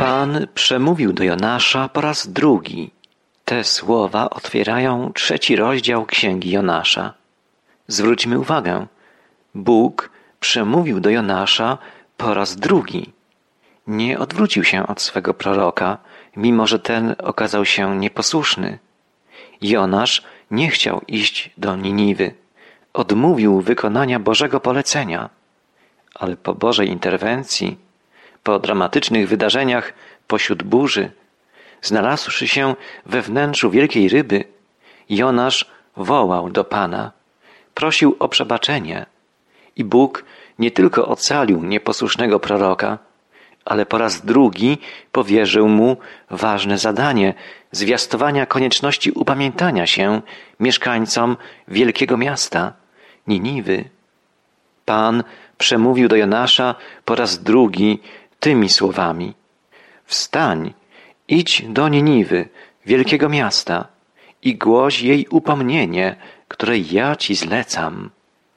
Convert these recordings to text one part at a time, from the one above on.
Pan przemówił do Jonasza po raz drugi. Te słowa otwierają 3 rozdział Księgi Jonasza. Zwróćmy uwagę, Bóg przemówił do Jonasza po raz drugi. Nie odwrócił się od swego proroka, mimo że ten okazał się nieposłuszny. Jonasz nie chciał iść do Niniwy. Odmówił wykonania Bożego polecenia. Ale po Bożej interwencji, po dramatycznych wydarzeniach pośród burzy, znalazłszy się we wnętrzu wielkiej ryby, Jonasz wołał do Pana, prosił o przebaczenie i Bóg nie tylko ocalił nieposłusznego proroka, ale po raz drugi powierzył mu ważne zadanie zwiastowania konieczności upamiętania się mieszkańcom wielkiego miasta, Niniwy. Pan przemówił do Jonasza po raz drugi tymi słowami: wstań, idź do Niniwy, wielkiego miasta, i głoś jej upomnienie, które ja ci zlecam.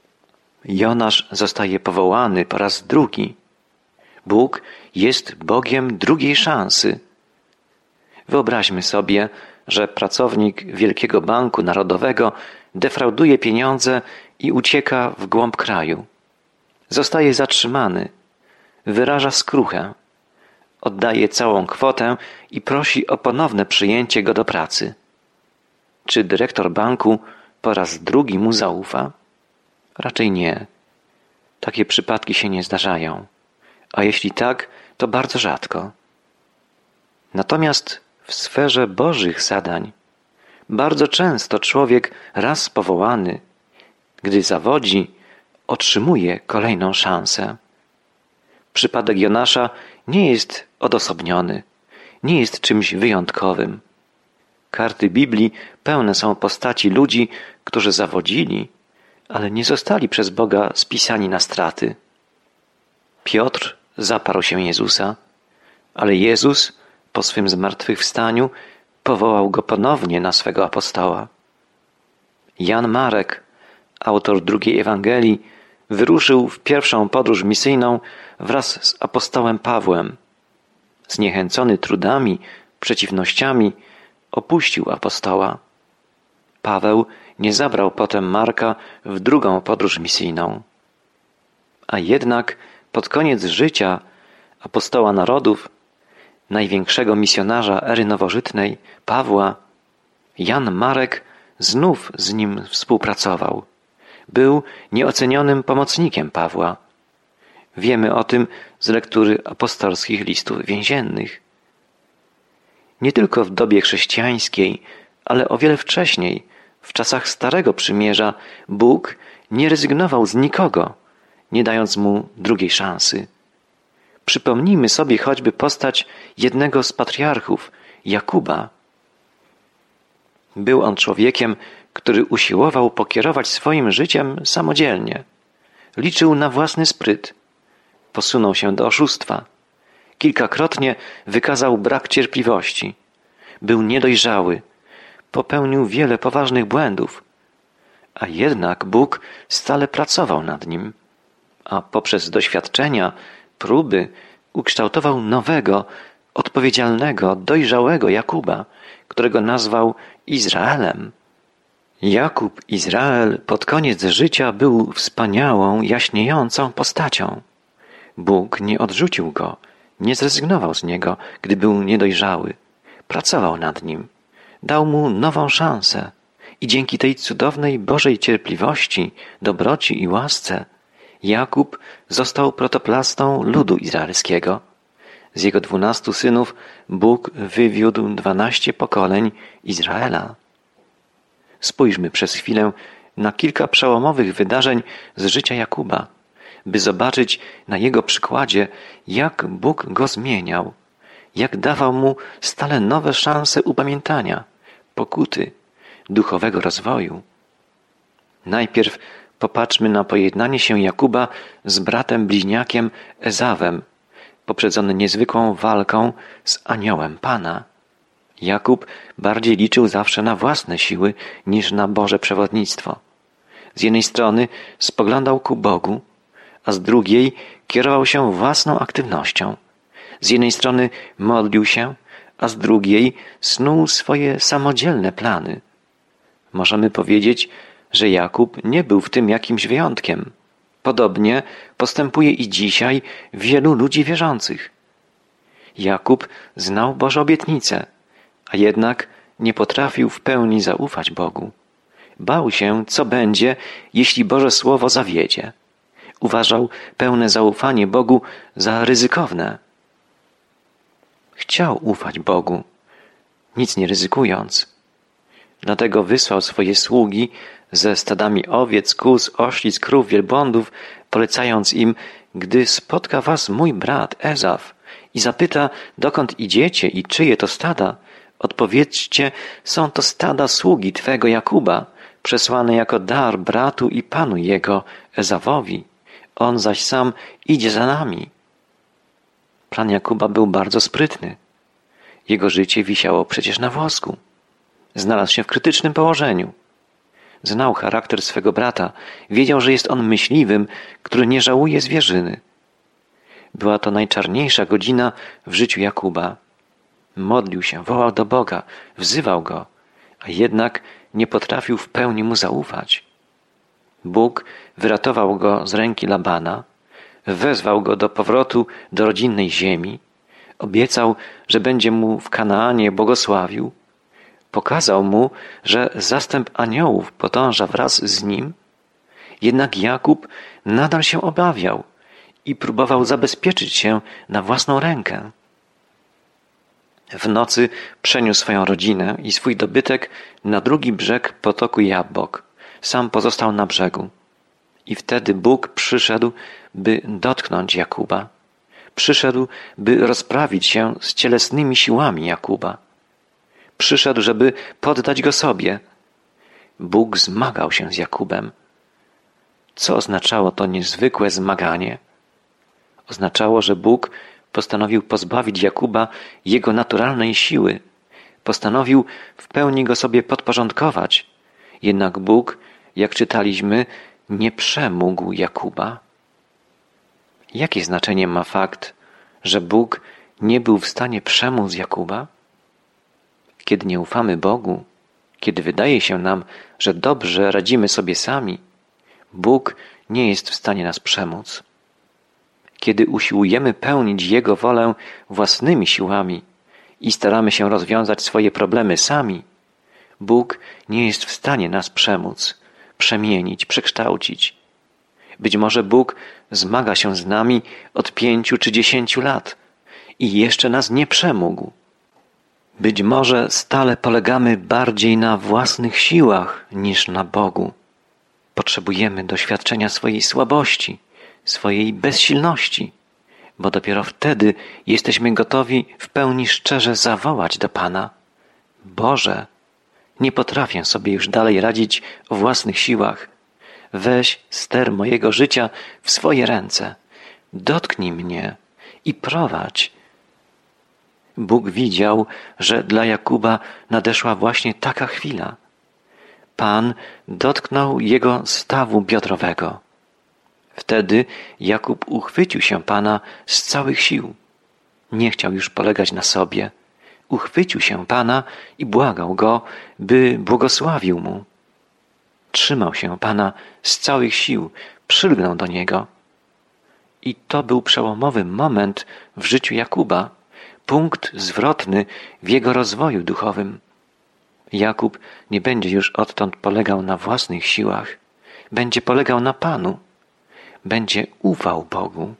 Jonasz zostaje powołany po raz drugi. Bóg jest Bogiem drugiej szansy. Wyobraźmy sobie, że pracownik Wielkiego Banku Narodowego defrauduje pieniądze i ucieka w głąb kraju. Zostaje zatrzymany, wyraża skruchę, oddaje całą kwotę i prosi o ponowne przyjęcie go do pracy. Czy dyrektor banku po raz drugi mu zaufa? Raczej nie. Takie przypadki się nie zdarzają, a jeśli tak, to bardzo rzadko. Natomiast w sferze Bożych zadań bardzo często człowiek raz powołany, gdy zawodzi, otrzymuje kolejną szansę. Przypadek Jonasza nie jest odosobniony, nie jest czymś wyjątkowym. Karty Biblii pełne są postaci ludzi, którzy zawodzili, ale nie zostali przez Boga spisani na straty. Piotr zaparł się Jezusa, ale Jezus po swym zmartwychwstaniu powołał go ponownie na swego apostoła. Jan Marek, autor drugiej Ewangelii, wyruszył w pierwszą podróż misyjną wraz z apostołem Pawłem. Zniechęcony trudami, przeciwnościami, opuścił apostoła. Paweł nie zabrał potem Marka w drugą podróż misyjną. A jednak pod koniec życia apostoła narodów, największego misjonarza ery nowożytnej, Pawła, Jan Marek znów z nim współpracował. Był nieocenionym pomocnikiem Pawła. Wiemy o tym z lektury apostolskich listów więziennych. Nie tylko w dobie chrześcijańskiej, ale o wiele wcześniej, w czasach Starego Przymierza, Bóg nie rezygnował z nikogo, nie dając mu drugiej szansy. Przypomnijmy sobie choćby postać jednego z patriarchów, Jakuba. Był on człowiekiem, który usiłował pokierować swoim życiem samodzielnie. Liczył na własny spryt. Posunął się do oszustwa. Kilkakrotnie wykazał brak cierpliwości. Był niedojrzały. Popełnił wiele poważnych błędów. A jednak Bóg stale pracował nad nim. A poprzez doświadczenia, próby ukształtował nowego, odpowiedzialnego, dojrzałego Jakuba, którego nazwał Izraelem. Jakub, Izrael, pod koniec życia był wspaniałą, jaśniejącą postacią. Bóg nie odrzucił go, nie zrezygnował z niego, gdy był niedojrzały. Pracował nad nim. Dał mu nową szansę i dzięki tej cudownej Bożej cierpliwości, dobroci i łasce Jakub został protoplastą ludu izraelskiego. Z jego 12 synów Bóg wywiódł 12 pokoleń Izraela. Spójrzmy przez chwilę na kilka przełomowych wydarzeń z życia Jakuba, by zobaczyć na jego przykładzie, jak Bóg go zmieniał, jak dawał mu stale nowe szanse upamiętania, pokuty, duchowego rozwoju. Najpierw popatrzmy na pojednanie się Jakuba z bratem bliźniakiem Ezawem, poprzedzone niezwykłą walką z aniołem Pana. Jakub bardziej liczył zawsze na własne siły niż na Boże przewodnictwo. Z jednej strony spoglądał ku Bogu, a z drugiej kierował się własną aktywnością. Z jednej strony modlił się, a z drugiej snuł swoje samodzielne plany. Możemy powiedzieć, że Jakub nie był w tym jakimś wyjątkiem. Podobnie postępuje i dzisiaj wielu ludzi wierzących. Jakub znał Boże obietnice, a jednak nie potrafił w pełni zaufać Bogu. Bał się, co będzie, jeśli Boże Słowo zawiedzie. Uważał pełne zaufanie Bogu za ryzykowne. Chciał ufać Bogu, nic nie ryzykując. Dlatego wysłał swoje sługi ze stadami owiec, kóz, oślic, krów, wielbłądów, polecając im: gdy spotka was mój brat Ezaf i zapyta, dokąd idziecie i czyje to stada, odpowiedzcie: są to stada sługi twego Jakuba, przesłane jako dar bratu i panu jego, Ezawowi. On zaś sam idzie za nami. Plan Jakuba był bardzo sprytny. Jego życie wisiało przecież na włosku. Znalazł się w krytycznym położeniu. Znał charakter swego brata, wiedział, że jest on myśliwym, który nie żałuje zwierzyny. Była to najczarniejsza godzina w życiu Jakuba. Modlił się, wołał do Boga, wzywał Go, a jednak nie potrafił w pełni Mu zaufać. Bóg wyratował go z ręki Labana, wezwał go do powrotu do rodzinnej ziemi, obiecał, że będzie mu w Kanaanie błogosławił, pokazał mu, że zastęp aniołów podąża wraz z nim. Jednak Jakub nadal się obawiał i próbował zabezpieczyć się na własną rękę. W nocy przeniósł swoją rodzinę i swój dobytek na drugi brzeg potoku Jabbok. Sam pozostał na brzegu. I wtedy Bóg przyszedł, by dotknąć Jakuba. Przyszedł, by rozprawić się z cielesnymi siłami Jakuba. Przyszedł, żeby poddać go sobie. Bóg zmagał się z Jakubem. Co oznaczało to niezwykłe zmaganie? Oznaczało, że Bóg postanowił pozbawić Jakuba jego naturalnej siły. Postanowił w pełni go sobie podporządkować. Jednak Bóg, jak czytaliśmy, nie przemógł Jakuba. Jakie znaczenie ma fakt, że Bóg nie był w stanie przemóc Jakuba? Kiedy nie ufamy Bogu, kiedy wydaje się nam, że dobrze radzimy sobie sami, Bóg nie jest w stanie nas przemóc. Kiedy usiłujemy pełnić Jego wolę własnymi siłami i staramy się rozwiązać swoje problemy sami, Bóg nie jest w stanie nas przemóc, przemienić, przekształcić. Być może Bóg zmaga się z nami od 5 czy 10 lat i jeszcze nas nie przemógł. Być może stale polegamy bardziej na własnych siłach niż na Bogu. Potrzebujemy doświadczenia swojej słabości, swojej bezsilności, bo dopiero wtedy jesteśmy gotowi w pełni szczerze zawołać do Pana: Boże, nie potrafię sobie już dalej radzić o własnych siłach. Weź ster mojego życia w swoje ręce. Dotknij mnie i prowadź. Bóg widział, że dla Jakuba nadeszła właśnie taka chwila. Pan dotknął jego stawu biodrowego. Wtedy Jakub uchwycił się Pana z całych sił. Nie chciał już polegać na sobie. Uchwycił się Pana i błagał Go, by błogosławił mu. Trzymał się Pana z całych sił, przylgnął do Niego. I to był przełomowy moment w życiu Jakuba, punkt zwrotny w jego rozwoju duchowym. Jakub nie będzie już odtąd polegał na własnych siłach, będzie polegał na Panu, będzie ufał Bogu.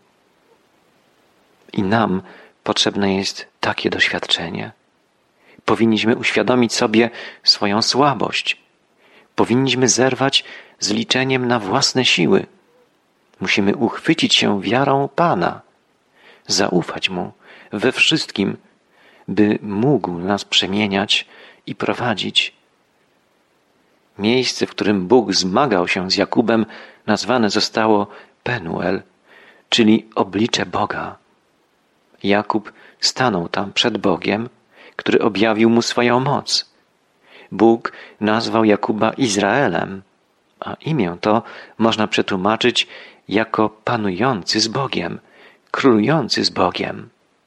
I nam potrzebne jest takie doświadczenie. Powinniśmy uświadomić sobie swoją słabość. Powinniśmy zerwać z liczeniem na własne siły. Musimy uchwycić się wiarą Pana, zaufać Mu we wszystkim, by mógł nas przemieniać i prowadzić. Miejsce, w którym Bóg zmagał się z Jakubem, nazwane zostało Penuel, czyli oblicze Boga. Jakub stanął tam przed Bogiem, który objawił mu swoją moc. Bóg nazwał Jakuba Izraelem, a imię to można przetłumaczyć jako panujący z Bogiem, królujący z Bogiem.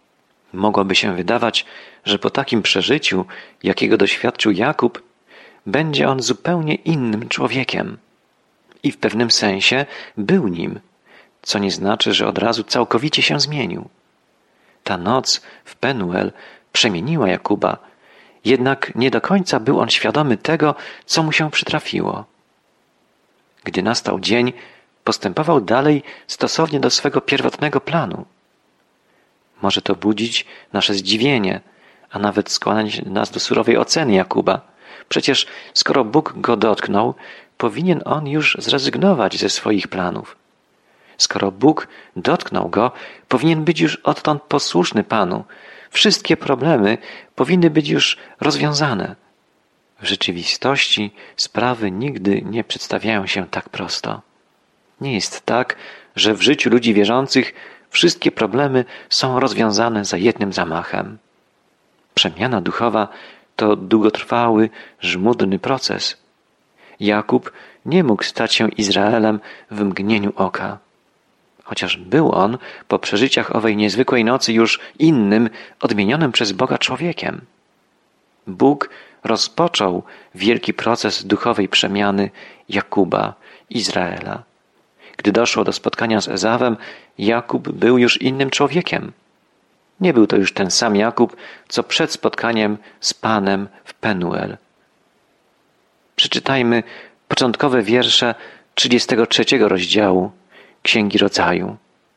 Mogłoby się wydawać, że po takim przeżyciu, jakiego doświadczył Jakub, będzie on zupełnie innym człowiekiem. I w pewnym sensie był nim, co nie znaczy, że od razu całkowicie się zmienił. Ta noc w Penuel przemieniła Jakuba, jednak nie do końca był on świadomy tego, co mu się przytrafiło. Gdy nastał dzień, postępował dalej stosownie do swego pierwotnego planu. Może to budzić nasze zdziwienie, a nawet skłaniać nas do surowej oceny Jakuba. Przecież skoro Bóg go dotknął, powinien on już zrezygnować ze swoich planów. Skoro Bóg dotknął go, powinien być już odtąd posłuszny Panu. Wszystkie problemy powinny być już rozwiązane. W rzeczywistości sprawy nigdy nie przedstawiają się tak prosto. Nie jest tak, że w życiu ludzi wierzących wszystkie problemy są rozwiązane za jednym zamachem. Przemiana duchowa to długotrwały, żmudny proces. Jakub nie mógł stać się Izraelem w mgnieniu oka. Chociaż był on po przeżyciach owej niezwykłej nocy już innym, odmienionym przez Boga człowiekiem. Bóg rozpoczął wielki proces duchowej przemiany Jakuba, Izraela. Gdy doszło do spotkania z Ezawem, Jakub był już innym człowiekiem. Nie był to już ten sam Jakub, co przed spotkaniem z Panem w Penuel. Przeczytajmy początkowe wiersze 33 rozdziału Księgi Rodzaju.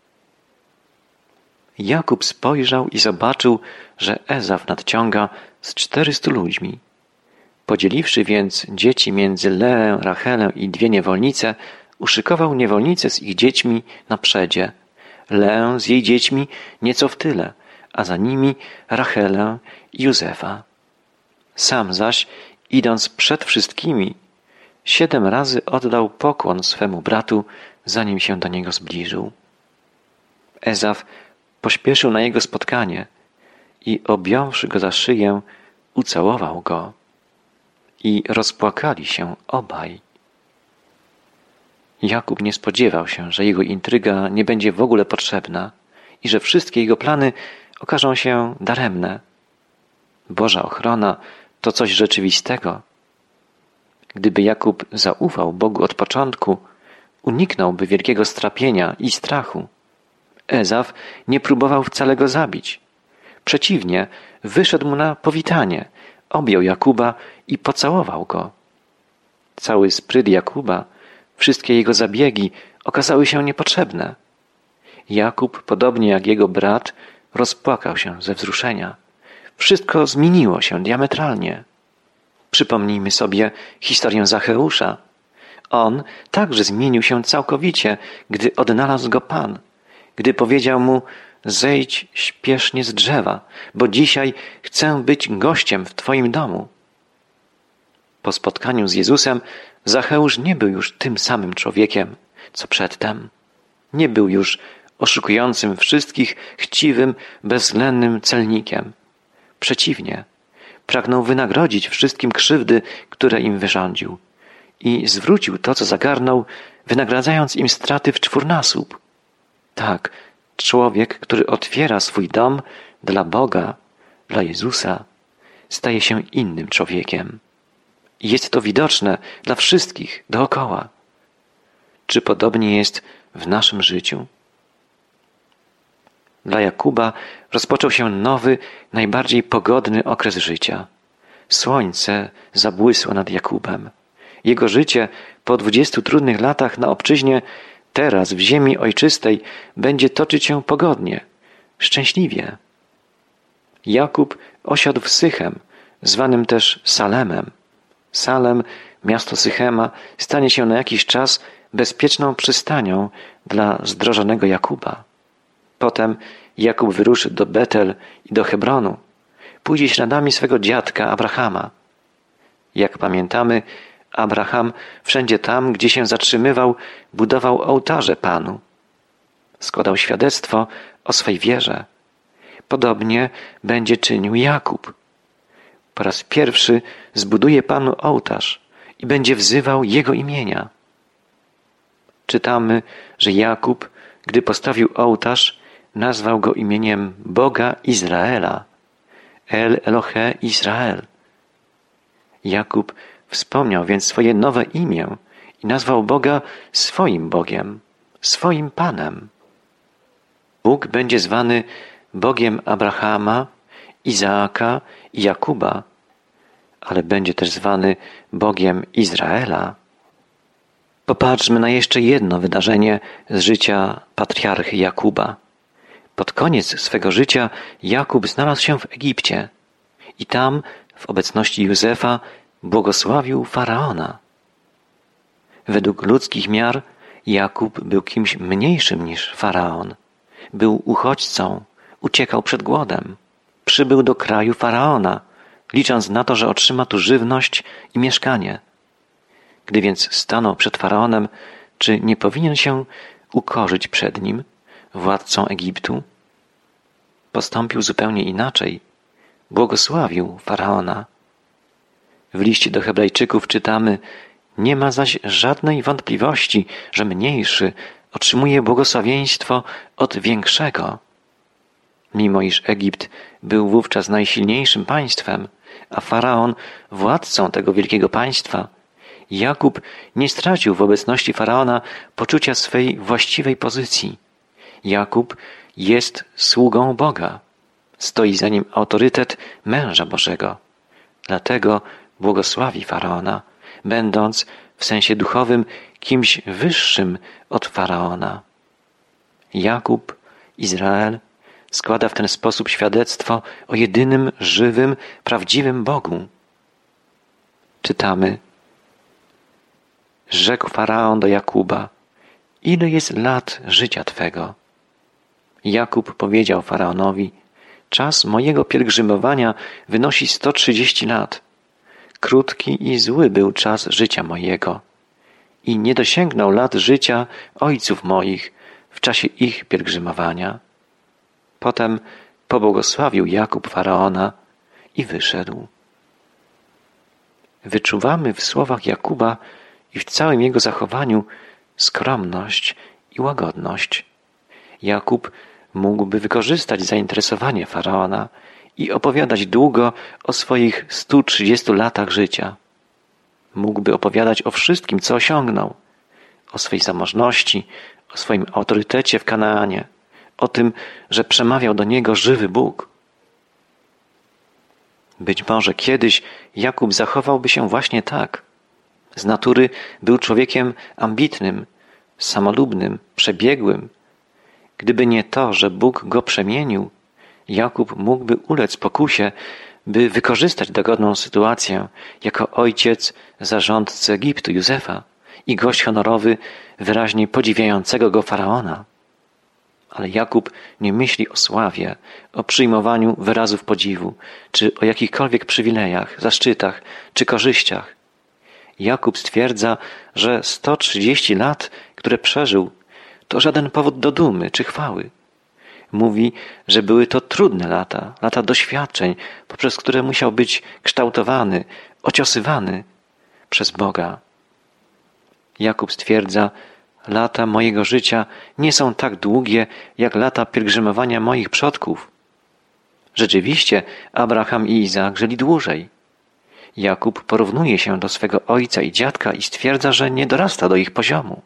Jakub spojrzał i zobaczył, że Ezaw nadciąga z 400 ludźmi. Podzieliwszy więc dzieci między Leę, Rachelę i 2 niewolnice, uszykował niewolnice z ich dziećmi na przedzie, Leę z jej dziećmi nieco w tyle, a za nimi Rachelę i Józefa. Sam zaś, idąc przed wszystkimi, 7 razy oddał pokłon swemu bratu, zanim się do niego zbliżył. Ezaw pośpieszył na jego spotkanie i objąwszy go za szyję, ucałował go. I rozpłakali się obaj. Jakub nie spodziewał się, że jego intryga nie będzie w ogóle potrzebna i że wszystkie jego plany okażą się daremne. Boża ochrona to coś rzeczywistego. Gdyby Jakub zaufał Bogu od początku, uniknąłby wielkiego strapienia i strachu. Ezaw nie próbował wcale go zabić. Przeciwnie, wyszedł mu na powitanie, objął Jakuba i pocałował go. Cały spryt Jakuba, wszystkie jego zabiegi okazały się niepotrzebne. Jakub, podobnie jak jego brat, rozpłakał się ze wzruszenia. Wszystko zmieniło się diametralnie. Przypomnijmy sobie historię Zacheusza. On także zmienił się całkowicie, gdy odnalazł go Pan, gdy powiedział mu: zejdź śpiesznie z drzewa, bo dzisiaj chcę być gościem w Twoim domu. Po spotkaniu z Jezusem Zacheusz nie był już tym samym człowiekiem, co przedtem. Nie był już oszukującym wszystkich, chciwym, bezwzględnym celnikiem. Przeciwnie, pragnął wynagrodzić wszystkim krzywdy, które im wyrządził, i zwrócił to, co zagarnął, wynagradzając im straty w 4-nasób. Tak, człowiek, który otwiera swój dom dla Boga, dla Jezusa, staje się innym człowiekiem. I jest to widoczne dla wszystkich dookoła. Czy podobnie jest w naszym życiu? Dla Jakuba rozpoczął się nowy, najbardziej pogodny okres życia. Słońce zabłysło nad Jakubem. Jego życie po 20 trudnych latach na obczyźnie teraz w ziemi ojczystej będzie toczyć się pogodnie, szczęśliwie. Jakub osiadł w Sychem, zwanym też Salemem. Salem, miasto Sychema, stanie się na jakiś czas bezpieczną przystanią dla zdrożonego Jakuba. Potem Jakub wyruszy do Betel i do Hebronu. Pójdzie śladami swego dziadka Abrahama. Jak pamiętamy, Abraham wszędzie tam, gdzie się zatrzymywał, budował ołtarze Panu. Składał świadectwo o swej wierze. Podobnie będzie czynił Jakub. Po raz pierwszy zbuduje Panu ołtarz i będzie wzywał Jego imienia. Czytamy, że Jakub, gdy postawił ołtarz, nazwał go imieniem Boga Izraela, El Elohe Israel. Jakub wspomniał więc swoje nowe imię i nazwał Boga swoim Bogiem, swoim Panem. Bóg będzie zwany Bogiem Abrahama, Izaaka i Jakuba, ale będzie też zwany Bogiem Izraela. Popatrzmy na jeszcze jedno wydarzenie z życia patriarchy Jakuba. Pod koniec swego życia Jakub znalazł się w Egipcie i tam, w obecności Józefa, błogosławił Faraona. Według ludzkich miar Jakub był kimś mniejszym niż Faraon. Był uchodźcą, uciekał przed głodem. Przybył do kraju Faraona, licząc na to, że otrzyma tu żywność i mieszkanie. Gdy więc stanął przed Faraonem, czy nie powinien się ukorzyć przed nim, władcą Egiptu? Postąpił zupełnie inaczej. Błogosławił Faraona. W liście do Hebrajczyków czytamy: nie ma zaś żadnej wątpliwości, że mniejszy otrzymuje błogosławieństwo od większego. Mimo iż Egipt był wówczas najsilniejszym państwem, a Faraon władcą tego wielkiego państwa, Jakub nie stracił w obecności Faraona poczucia swej właściwej pozycji. Jakub jest sługą Boga. Stoi za nim autorytet męża Bożego. Dlatego błogosławi Faraona, będąc w sensie duchowym kimś wyższym od Faraona. Jakub, Izrael, składa w ten sposób świadectwo o jedynym, żywym, prawdziwym Bogu. Czytamy: rzekł Faraon do Jakuba: ile jest lat życia Twego? Jakub powiedział Faraonowi: czas mojego pielgrzymowania wynosi 130 lat. Krótki i zły był czas życia mojego i nie dosięgnął lat życia ojców moich w czasie ich pielgrzymowania. Potem pobłogosławił Jakub Faraona i wyszedł. Wyczuwamy w słowach Jakuba i w całym jego zachowaniu skromność i łagodność. Jakub mógłby wykorzystać zainteresowanie Faraona i opowiadać długo o swoich 130 latach życia. Mógłby opowiadać o wszystkim, co osiągnął, o swej zamożności, o swoim autorytecie w Kanaanie, o tym, że przemawiał do niego żywy Bóg. Być może kiedyś Jakub zachowałby się właśnie tak. Z natury był człowiekiem ambitnym, samolubnym, przebiegłym. Gdyby nie to, że Bóg go przemienił, Jakub mógłby ulec pokusie, by wykorzystać dogodną sytuację jako ojciec zarządcy Egiptu Józefa i gość honorowy wyraźnie podziwiającego go Faraona. Ale Jakub nie myśli o sławie, o przyjmowaniu wyrazów podziwu, czy o jakichkolwiek przywilejach, zaszczytach czy korzyściach. Jakub stwierdza, że 130 lat, które przeżył, to żaden powód do dumy czy chwały. Mówi, że były to trudne lata, lata doświadczeń, poprzez które musiał być kształtowany, ociosywany przez Boga. Jakub stwierdza: lata mojego życia nie są tak długie, jak lata pielgrzymowania moich przodków. Rzeczywiście Abraham i Izaak żyli dłużej. Jakub porównuje się do swego ojca i dziadka i stwierdza, że nie dorasta do ich poziomu.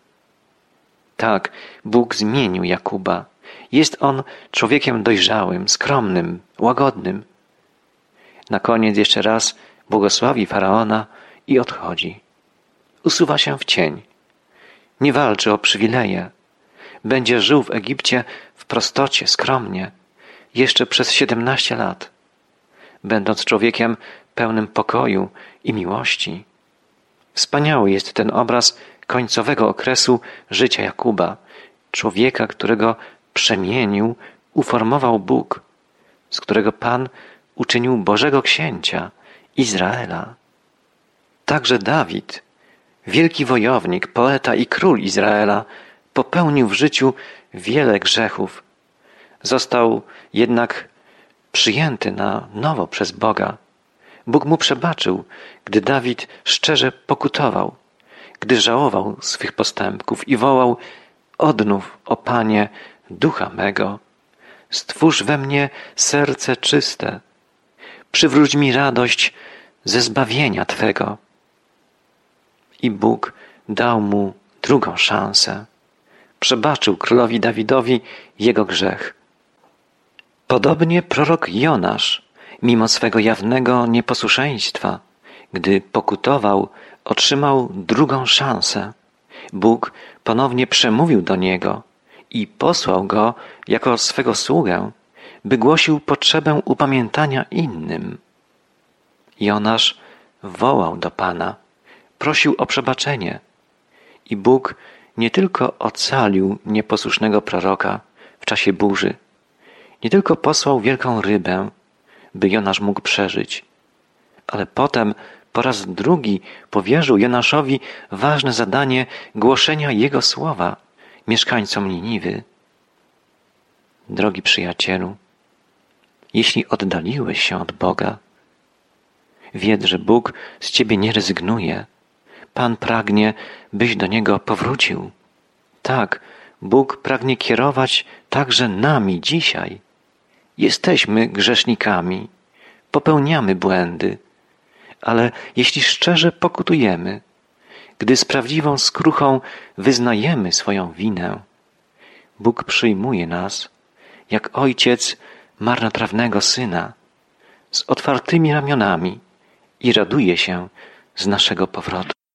Tak, Bóg zmienił Jakuba. Jest on człowiekiem dojrzałym, skromnym, łagodnym. Na koniec jeszcze raz błogosławi Faraona i odchodzi. Usuwa się w cień. Nie walczy o przywileje. Będzie żył w Egipcie w prostocie, skromnie, jeszcze przez 17 lat, będąc człowiekiem pełnym pokoju i miłości. Wspaniały jest ten obraz końcowego okresu życia Jakuba, człowieka, którego przemienił, uformował Bóg, z którego Pan uczynił Bożego Księcia, Izraela. Także Dawid, wielki wojownik, poeta i król Izraela, popełnił w życiu wiele grzechów. Został jednak przyjęty na nowo przez Boga. Bóg mu przebaczył, gdy Dawid szczerze pokutował, gdy żałował swych postępków i wołał: odnów, o Panie, ducha mego, stwórz we mnie serce czyste, przywróć mi radość ze zbawienia Twego. I Bóg dał mu drugą szansę. Przebaczył królowi Dawidowi jego grzech. Podobnie prorok Jonasz, mimo swego jawnego nieposłuszeństwa, gdy pokutował, otrzymał drugą szansę. Bóg ponownie przemówił do niego i posłał go jako swego sługę, by głosił potrzebę upamiętania innym. Jonasz wołał do Pana, prosił o przebaczenie i Bóg nie tylko ocalił nieposłusznego proroka w czasie burzy, nie tylko posłał wielką rybę, by Jonasz mógł przeżyć, ale potem po raz drugi powierzył Jonaszowi ważne zadanie głoszenia Jego słowa mieszkańcom Niniwy. Drogi przyjacielu, jeśli oddaliłeś się od Boga, wiedz, że Bóg z ciebie nie rezygnuje. Pan pragnie, byś do Niego powrócił. Tak, Bóg pragnie kierować także nami dzisiaj. Jesteśmy grzesznikami, popełniamy błędy, ale jeśli szczerze pokutujemy, gdy z prawdziwą skruchą wyznajemy swoją winę, Bóg przyjmuje nas jak ojciec marnotrawnego syna z otwartymi ramionami i raduje się z naszego powrotu.